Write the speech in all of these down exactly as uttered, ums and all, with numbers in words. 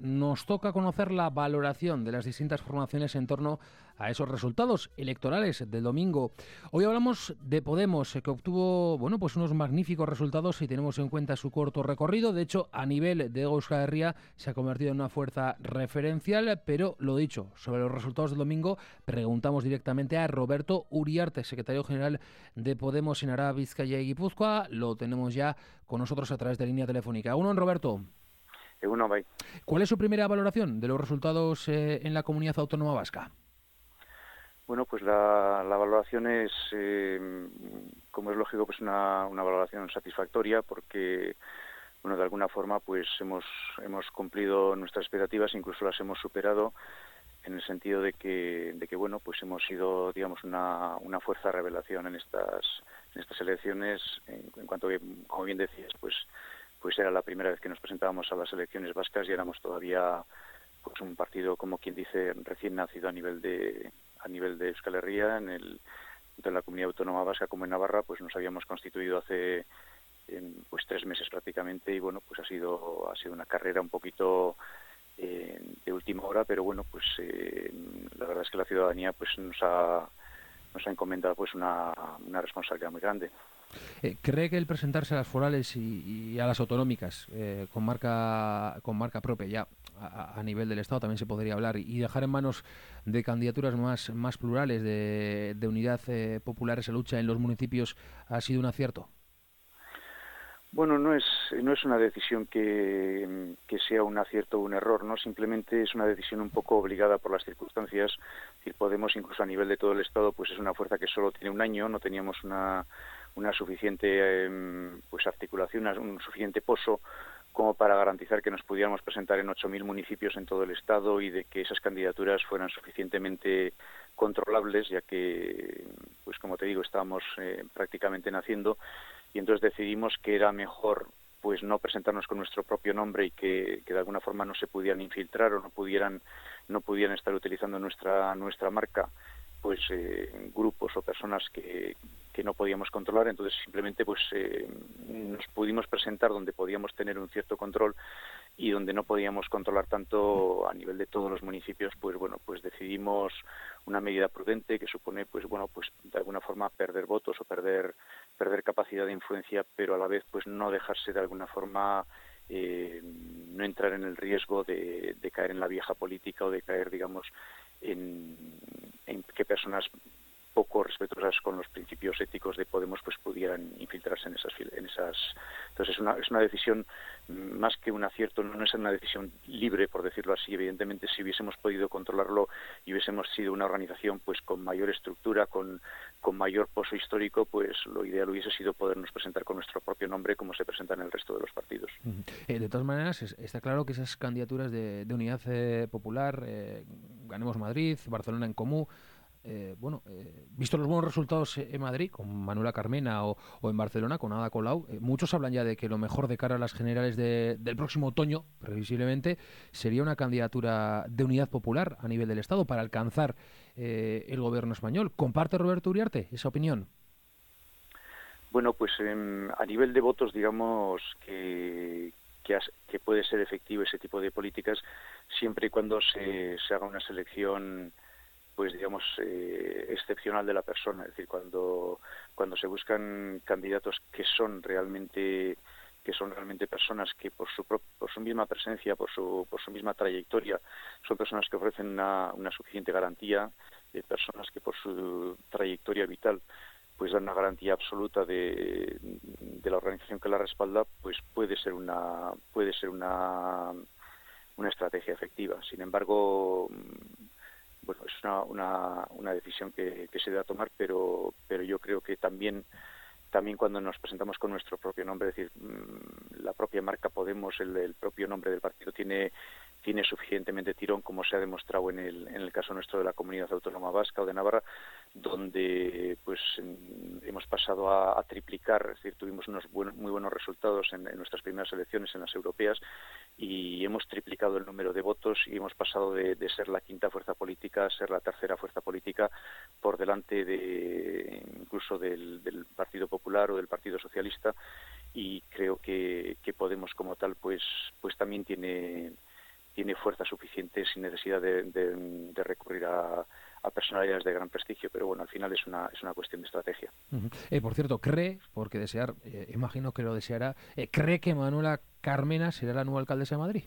nos toca conocer la valoración de las distintas formaciones en torno a esos resultados electorales del domingo. Hoy hablamos de Podemos, que obtuvo, bueno, pues unos magníficos resultados si tenemos en cuenta su corto recorrido. De hecho, a nivel de Euskal Herria se ha convertido en una fuerza referencial, pero lo dicho, sobre los resultados del domingo preguntamos directamente a Roberto Uriarte, secretario general de Podemos en Araba, Bizkaia y Guipúzcoa. Lo tenemos ya con nosotros a través de línea telefónica. Uno, Roberto. Uno, bye. ¿Cuál es su primera valoración de los resultados eh, en la comunidad autónoma vasca? Bueno, pues la, la valoración es, eh, como es lógico, pues una, una valoración satisfactoria porque, bueno, de alguna forma, pues hemos hemos cumplido nuestras expectativas, incluso las hemos superado, en el sentido de que, de que bueno, pues hemos sido, digamos, una, una fuerza de revelación en estas en estas elecciones, en, en cuanto que, como bien decías, pues pues era la primera vez que nos presentábamos a las elecciones vascas y éramos todavía pues un partido, como quien dice, recién nacido a nivel de a nivel de Euskal Herria, en el tanto en la comunidad autónoma vasca como en Navarra, pues nos habíamos constituido hace en, pues tres meses prácticamente y bueno, pues ha sido ha sido una carrera un poquito eh, de última hora, pero bueno, pues eh, la verdad es que la ciudadanía pues nos ha nos ha encomendado pues una, una responsabilidad muy grande. Eh, ¿Cree que el presentarse a las forales y, y a las autonómicas eh, con marca con marca propia ya a, a nivel del Estado también se podría hablar y dejar en manos de candidaturas más, más plurales de, de unidad eh, popular esa lucha en los municipios ha sido un acierto? Bueno, no es no es una decisión que, que sea un acierto o un error, ¿no? Simplemente es una decisión un poco obligada por las circunstancias. Es decir, Podemos, incluso a nivel de todo el Estado, pues es una fuerza que solo tiene un año, no teníamos una una suficiente eh, pues articulación, un suficiente pozo como para garantizar que nos pudiéramos presentar en ocho mil municipios en todo el Estado y de que esas candidaturas fueran suficientemente controlables, ya que, pues como te digo, estábamos eh, prácticamente naciendo y entonces decidimos que era mejor pues no presentarnos con nuestro propio nombre y que, que de alguna forma no se pudieran infiltrar o no pudieran no pudieran estar utilizando nuestra nuestra marca pues eh, grupos o personas que, que no podíamos controlar, entonces simplemente pues eh, nos pudimos presentar donde podíamos tener un cierto control y donde no podíamos controlar tanto a nivel de todos los municipios, pues bueno, pues decidimos una medida prudente que supone pues bueno, pues de alguna forma perder votos o perder perder capacidad de influencia, pero a la vez pues no dejarse de alguna forma eh, no entrar en el riesgo de, de caer en la vieja política o de caer, digamos, en, en que personas poco respetuosas con los principios éticos de Podemos pues pudieran infiltrarse en esas en esas entonces es una es una decisión más que un acierto, no es una decisión libre, por decirlo así. Evidentemente, si hubiésemos podido controlarlo y hubiésemos sido una organización pues con mayor estructura, con con mayor pozo histórico, pues lo ideal hubiese sido podernos presentar con nuestro propio nombre como se presentan en el resto de los partidos. Uh-huh. Eh, de todas maneras, es, está claro que esas candidaturas de, de Unidad eh, Popular, eh, Ganemos Madrid, Barcelona en Comú, Eh, bueno, eh, visto los buenos resultados en Madrid con Manuela Carmena o, o en Barcelona con Ada Colau, eh, muchos hablan ya de que lo mejor de cara a las generales de, del próximo otoño, previsiblemente, sería una candidatura de unidad popular a nivel del Estado para alcanzar eh, el gobierno español. ¿Comparte Roberto Uriarte esa opinión? Bueno, pues eh, a nivel de votos, digamos que, que, has, que puede ser efectivo ese tipo de políticas siempre y cuando se, se haga una selección pues digamos eh, excepcional de la persona, es decir, cuando cuando se buscan candidatos que son realmente que son realmente personas que por su pro, por su misma presencia, por su por su misma trayectoria, son personas que ofrecen una, una suficiente garantía, de personas que por su trayectoria vital pues dan una garantía absoluta de, de la organización que la respalda, pues puede ser una puede ser una una estrategia efectiva. Sin embargo, bueno, es una, una, una decisión que, que se debe tomar, pero pero yo creo que también también cuando nos presentamos con nuestro propio nombre, es decir, la propia marca Podemos, el, el propio nombre del partido tiene tiene suficientemente tirón, como se ha demostrado en el en el caso nuestro de la Comunidad Autónoma Vasca o de Navarra, donde pues hemos pasado a, a triplicar, es decir, tuvimos unos buen, muy buenos resultados en, en nuestras primeras elecciones en las europeas y hemos triplicado el número de votos y hemos pasado de, de ser la quinta fuerza política a ser la tercera fuerza política por delante de incluso del, del Partido Popular o del Partido Socialista, y creo que, que Podemos como tal pues pues también tiene tiene fuerza suficiente sin necesidad de, de, de recurrir a, a personalidades de gran prestigio, pero bueno, al final es una es una cuestión de estrategia. Uh-huh. Eh, por cierto, cree, porque desear, eh, imagino que lo deseará, eh, ¿cree que Manuela Carmena será la nueva alcaldesa de Madrid?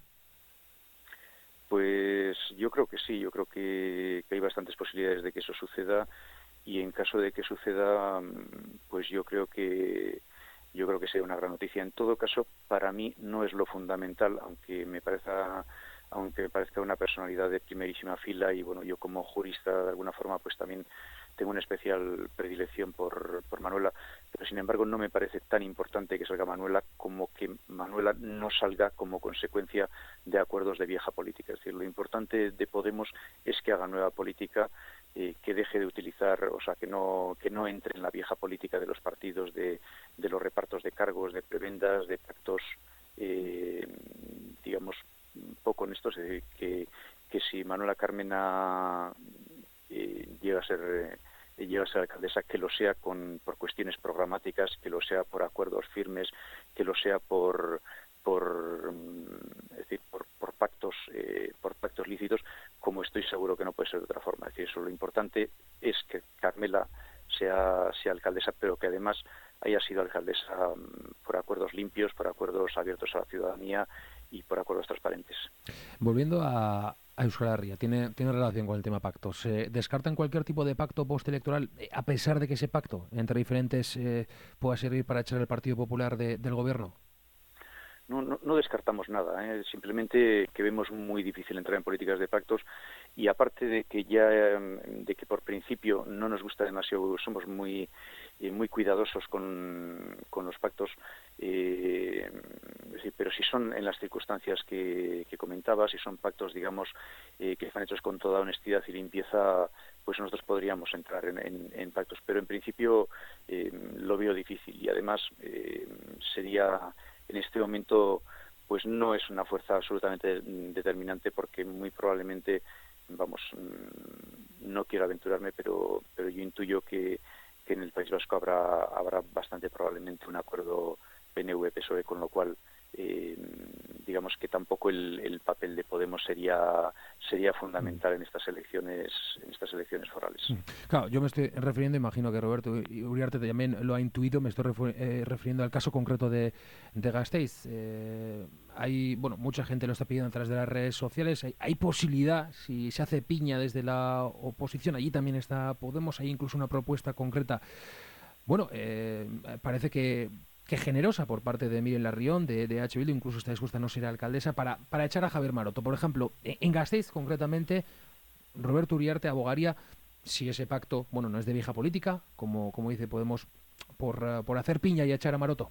Pues yo creo que sí, yo creo que, que hay bastantes posibilidades de que eso suceda, y en caso de que suceda, pues yo creo que yo creo que sea una gran noticia. En todo caso, para mí no es lo fundamental, aunque me parezca aunque me parezca una personalidad de primerísima fila, y bueno, yo como jurista de alguna forma pues también tengo una especial predilección por, por Manuela, pero sin embargo no me parece tan importante que salga Manuela como que Manuela no salga como consecuencia de acuerdos de vieja política. Es decir, lo importante de Podemos es que haga nueva política, eh, que deje de utilizar, o sea, que no que no entre en la vieja política de los partidos, de, de los repartos de cargos, de prebendas, de pactos, eh, digamos, poco honestos, eh, que, que si Manuela Carmena eh, llega a ser eh, llega a ser alcaldesa, que lo sea con por cuestiones programáticas, que lo sea por acuerdos firmes, que lo sea por por es decir por, por pactos eh, por pactos lícitos, como estoy seguro que no puede ser de otra forma. Es decir, eso, lo importante es que Carmela sea sea alcaldesa, pero que además haya sido alcaldesa um, por acuerdos limpios, por acuerdos abiertos a la ciudadanía y por acuerdos transparentes. Volviendo a, a Euskal Herria, tiene, tiene relación con el tema pactos. ¿Se descartan cualquier tipo de pacto postelectoral, eh, a pesar de que ese pacto entre diferentes eh, pueda servir para echar el Partido Popular de, del gobierno? No, no, no descartamos nada, ¿eh? Simplemente que vemos muy difícil entrar en políticas de pactos, y aparte de que ya de que por principio no nos gusta demasiado, somos muy eh, muy cuidadosos con, con los pactos, eh, pero si son en las circunstancias que, que comentaba, si son pactos, digamos, eh, que están hechos con toda honestidad y limpieza, pues nosotros podríamos entrar en, en, en pactos, pero en principio eh, lo veo difícil, y además eh, sería en este momento pues no es una fuerza absolutamente determinante, porque muy probablemente, vamos, no quiero aventurarme, pero pero yo intuyo que, que en el País Vasco habrá habrá bastante probablemente un acuerdo P N V P S O E, con lo cual eh, digamos que tampoco el, el papel de Podemos sería sería fundamental en estas elecciones en estas elecciones forales. Claro, yo me estoy refiriendo, imagino que Roberto Uriarte también lo ha intuido, me estoy refer, eh, refiriendo al caso concreto de, de Gasteiz. Eh, hay, bueno, mucha gente lo está pidiendo a través de las redes sociales. Hay, hay posibilidad, si se hace piña desde la oposición, allí también está Podemos, hay incluso una propuesta concreta. Bueno, eh, parece que que generosa por parte de Miren Larrión, de, de H. Bildu, incluso está dispuesta a no ser alcaldesa, para, para echar a Javier Maroto. Por ejemplo, en Gasteiz, concretamente, Roberto Uriarte abogaría, si ese pacto, bueno, no es de vieja política, como, como dice Podemos, por, uh, por hacer piña y echar a Maroto.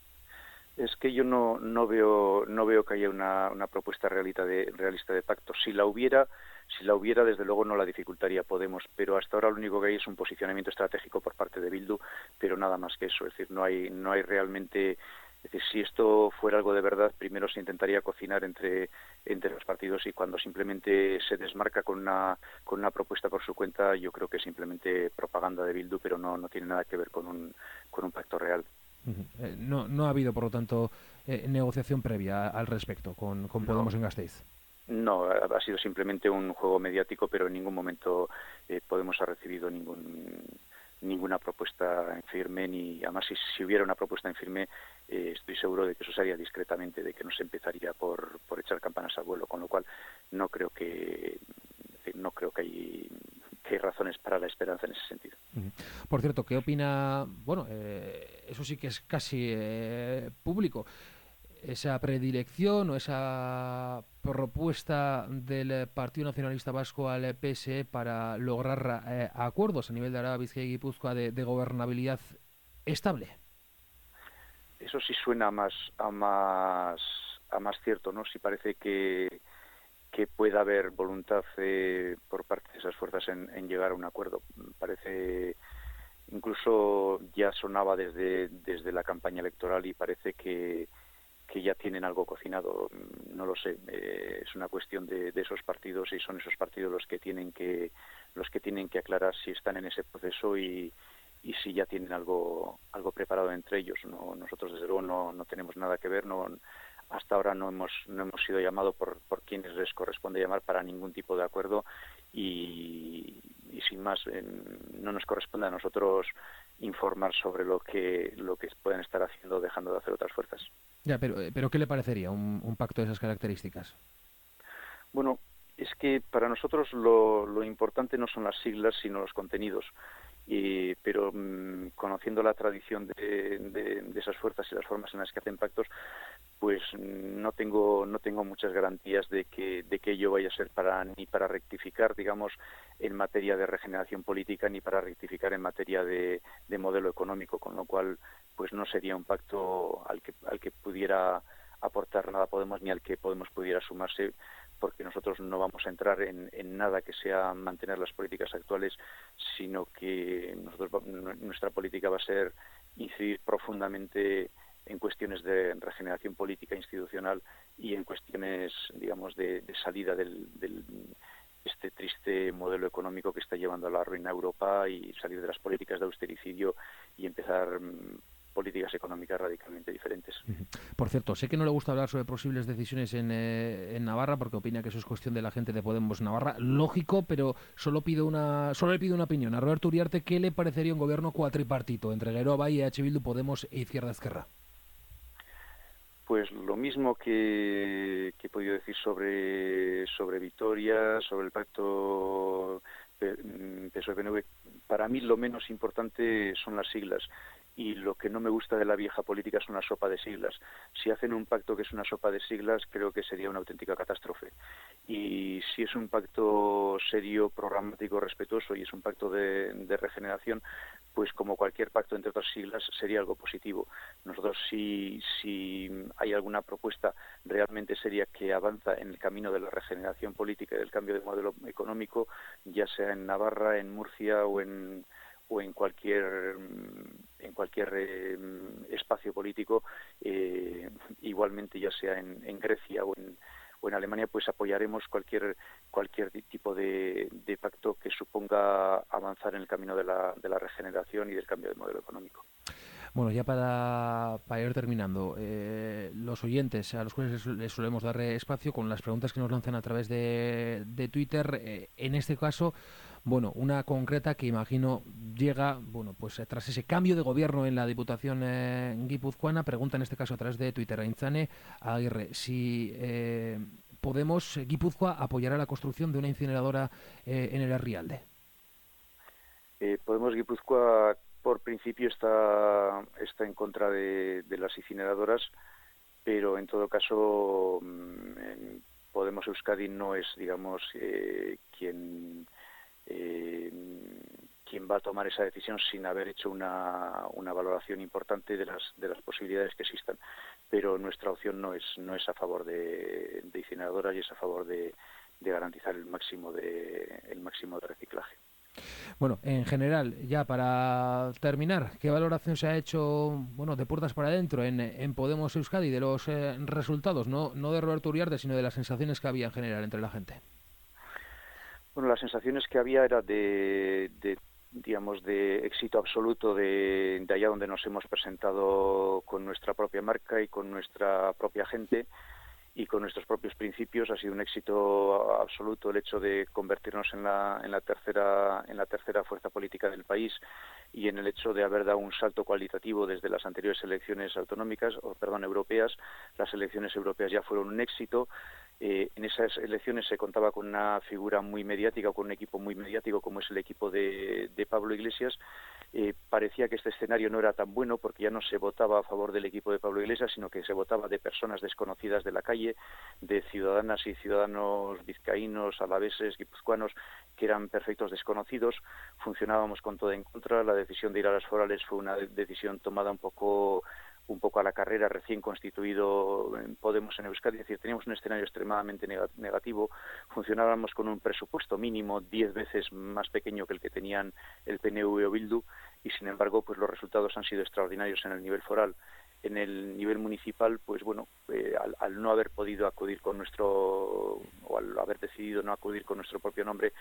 Es que yo no no veo no veo que haya una, una propuesta realista de realista de pacto. Si la hubiera, si la hubiera, desde luego no la dificultaría Podemos, pero hasta ahora lo único que hay es un posicionamiento estratégico por parte de Bildu, pero nada más que eso. Es decir, no hay no hay realmente. Es decir, si esto fuera algo de verdad, primero se intentaría cocinar entre entre los partidos, y cuando simplemente se desmarca con una con una propuesta por su cuenta, yo creo que es simplemente propaganda de Bildu, pero no no tiene nada que ver con un con un pacto real. Eh, no, no ha habido, por lo tanto, eh, negociación previa al respecto con, con Podemos no. en Gasteiz. No, ha sido simplemente un juego mediático, pero en ningún momento eh, Podemos ha recibido ningún ninguna propuesta en firme, ni además si, si hubiera una propuesta en firme, eh, estoy seguro de que eso se haría discretamente, de que no se empezaría por, por echar campanas al vuelo, con lo cual no creo que no creo que hay que hay razones para la esperanza en ese sentido. Por cierto, ¿qué opina? Bueno, eh, eso sí que es casi eh, público. Esa predilección o esa propuesta del Partido Nacionalista Vasco al P S E para lograr eh, acuerdos a nivel de Araba, Bizkaia y Guipúzcoa de, de gobernabilidad estable. Eso sí suena más a más a más cierto, ¿no? Si parece que que pueda haber voluntad eh, por parte de esas fuerzas en, en llegar a un acuerdo. Parece, incluso ya sonaba desde desde la campaña electoral, y parece que que ya tienen algo cocinado. No lo sé, eh, es una cuestión de, de esos partidos, y son esos partidos los que tienen que los que tienen que aclarar si están en ese proceso y, y si ya tienen algo algo preparado entre ellos. No, nosotros desde luego no, no tenemos nada que ver, no hasta ahora no hemos no hemos sido llamados por, por quienes les corresponde llamar para ningún tipo de acuerdo y, y sin más, eh, no nos corresponde a nosotros informar sobre lo que lo que pueden estar haciendo o dejando de hacer otras fuerzas. Ya, pero, pero ¿qué le parecería un, un pacto de esas características? Bueno, es que para nosotros lo, lo importante no son las siglas, sino los contenidos. Y, pero mmm, conociendo la tradición de, de, de esas fuerzas y las formas en las que hacen pactos, pues no tengo no tengo muchas garantías de que de que ello vaya a ser para ni para rectificar, digamos, en materia de regeneración política, ni para rectificar en materia de, de modelo económico, con lo cual pues no sería un pacto al que al que pudiera aportar nada Podemos ni al que Podemos pudiera sumarse, porque nosotros no vamos a entrar en, en nada que sea mantener las políticas actuales, sino que nosotros, nuestra política va a ser incidir profundamente en cuestiones de regeneración política institucional y en cuestiones, digamos, de, de salida del, del este triste modelo económico que está llevando a la ruina a Europa, y salir de las políticas de austericidio y empezar mmm, políticas económicas radicalmente diferentes. Por cierto, sé que no le gusta hablar sobre posibles decisiones en, eh, en Navarra, porque opina que eso es cuestión de la gente de Podemos Navarra. Lógico, pero solo pido una solo le pido una opinión. A Roberto Uriarte, ¿qué le parecería un gobierno cuatripartito entre Geroa y E H Bildu, Podemos e Izquierda Esquerra? Pues lo mismo que, que he podido decir sobre sobre Vitoria, sobre el pacto P S O E P N V. Para mí lo menos importante son las siglas. Y lo que no me gusta de la vieja política es una sopa de siglas. Si hacen un pacto que es una sopa de siglas, creo que sería una auténtica catástrofe. Y si es un pacto serio, programático, respetuoso, y es un pacto de, de regeneración, pues como cualquier pacto entre otras siglas sería algo positivo. Nosotros, si, si hay alguna propuesta realmente seria que avanza en el camino de la regeneración política y del cambio de modelo económico, ya sea en Navarra, en Murcia o en o en cualquier en cualquier eh, espacio político, eh, igualmente ya sea en, en Grecia o en, o en Alemania, pues apoyaremos cualquier cualquier tipo de, de pacto que suponga avanzar en el camino de la, de la regeneración y del cambio de modelo económico. Bueno, ya para, para ir terminando, eh, los oyentes a los cuales les solemos dar espacio con las preguntas que nos lanzan a través de, de Twitter, eh, en este caso, bueno, una concreta que imagino llega, bueno, pues tras ese cambio de gobierno en la Diputación eh, guipuzcoana, pregunta en este caso a través de Twitter a Intzane Aguirre si eh, Podemos Guipúzcoa apoyará la construcción de una incineradora eh, en el Herrialde. Eh, Podemos Guipúzcoa por principio está está en contra de, de las incineradoras, pero en todo caso en Podemos Euskadi no es, digamos, eh, quien eh, quien va a tomar esa decisión sin haber hecho una, una valoración importante de las de las posibilidades que existan. Pero nuestra opción no es no es a favor de, de incineradoras, y es a favor de, de garantizar el máximo de el máximo de reciclaje. Bueno, en general, ya para terminar, ¿qué valoración se ha hecho, bueno, de puertas para adentro en, en Podemos Euskadi de los eh, resultados, no no de Roberto Uriarte, sino de las sensaciones que había en general entre la gente? Bueno, las sensaciones que había era de, de digamos, de éxito absoluto de, de allá donde nos hemos presentado con nuestra propia marca y con nuestra propia gente y con nuestros propios principios. Ha sido un éxito absoluto el hecho de convertirnos en la en la tercera en la tercera fuerza política del país, y en el hecho de haber dado un salto cualitativo desde las anteriores elecciones autonómicas, o perdón, europeas. Las elecciones europeas ya fueron un éxito. Eh, en esas elecciones se contaba con una figura muy mediática, con un equipo muy mediático como es el equipo de, de Pablo Iglesias. Eh, parecía que este escenario no era tan bueno, porque ya no se votaba a favor del equipo de Pablo Iglesias, sino que se votaba de personas desconocidas de la calle, de ciudadanas y ciudadanos vizcaínos, alaveses, guipuzcoanos, que eran perfectos desconocidos. Funcionábamos con todo en contra. La decisión de ir a las forales fue una decisión tomada un poco un poco a la carrera, recién constituido en Podemos en Euskadi. Es decir, teníamos un escenario extremadamente negativo. Funcionábamos con un presupuesto mínimo diez veces más pequeño que el que tenían el P N V o Bildu, y sin embargo pues los resultados han sido extraordinarios en el nivel foral. En el nivel municipal, pues bueno, eh, al, al no haber podido acudir con nuestro, o al haber decidido no acudir con nuestro propio nombre,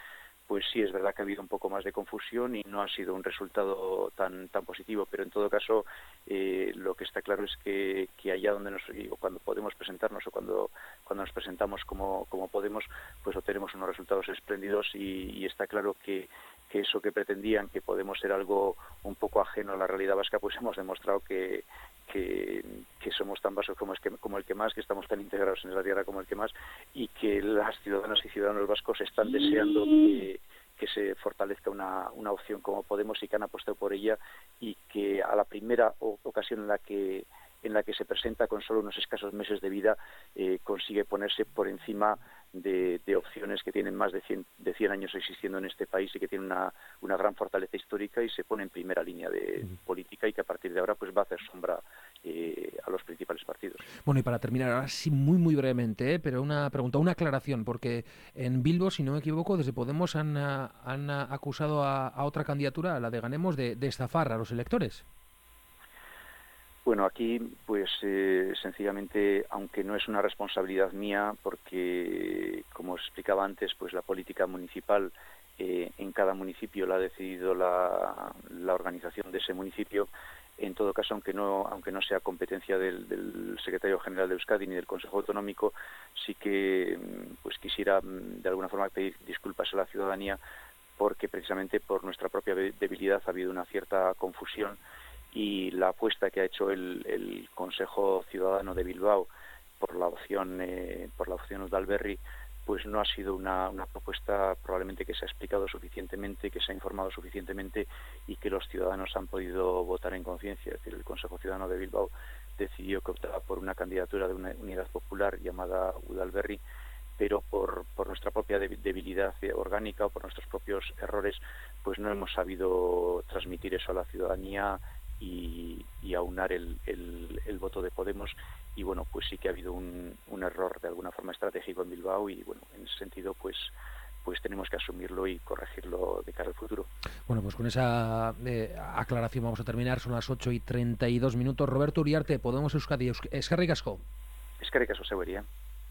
pues sí es verdad que ha habido un poco más de confusión y no ha sido un resultado tan tan positivo, pero en todo caso eh, lo que está claro es que, que allá donde nos digo, cuando podemos presentarnos o cuando cuando nos presentamos como como Podemos, pues obtenemos unos resultados espléndidos y, y está claro que que eso que pretendían, que Podemos ser algo un poco ajeno a la realidad vasca, pues hemos demostrado que que, que somos tan vascos como, es que, como el que más, que estamos tan integrados en esa tierra como el que más, y que las ciudadanas y ciudadanos vascos están deseando que, que se fortalezca una, una opción como Podemos y que han apostado por ella, y que a la primera ocasión en la que en la que se presenta con solo unos escasos meses de vida eh, consigue ponerse por encima de, de opciones que tienen más de cien, de cien años existiendo en este país y que tienen una, una gran fortaleza histórica, y se pone en primera línea de política, y que a partir de ahora pues va a hacer sombra eh, a los principales partidos. Bueno, y para terminar, ahora sí muy muy brevemente, ¿eh? pero una pregunta, una aclaración, porque en Bilbo, si no me equivoco, desde Podemos han, han acusado a, a otra candidatura, a la de Ganemos, de, de estafar a los electores. Bueno, aquí, pues eh, sencillamente, aunque no es una responsabilidad mía, porque, como os explicaba antes, pues la política municipal eh, en cada municipio la ha decidido la, la organización de ese municipio. En todo caso, aunque no aunque no sea competencia del, del secretario general de Euskadi ni del Consejo Autonómico, sí que pues quisiera de alguna forma pedir disculpas a la ciudadanía, porque precisamente por nuestra propia debilidad ha habido una cierta confusión, y la apuesta que ha hecho el, el Consejo Ciudadano de Bilbao por la opción eh, por la opción Udalberri, pues no ha sido una, una propuesta probablemente que se ha explicado suficientemente, que se ha informado suficientemente y que los ciudadanos han podido votar en conciencia. Es decir, el Consejo Ciudadano de Bilbao decidió que optaba por una candidatura de una unidad popular llamada Udalberri, pero por, por nuestra propia debilidad orgánica o por nuestros propios errores, pues no hemos sabido transmitir eso a la ciudadanía y, y aunar el, el, el voto de Podemos, y bueno, pues sí que ha habido un, un error de alguna forma estratégico en Bilbao, y bueno, en ese sentido pues pues tenemos que asumirlo y corregirlo de cara al futuro. Bueno, pues con esa eh, aclaración vamos a terminar. Son las ocho y treinta y dos minutos. Roberto Uriarte, Podemos Euskadi. Eskerrik asko. Eskerrik asko, Severía.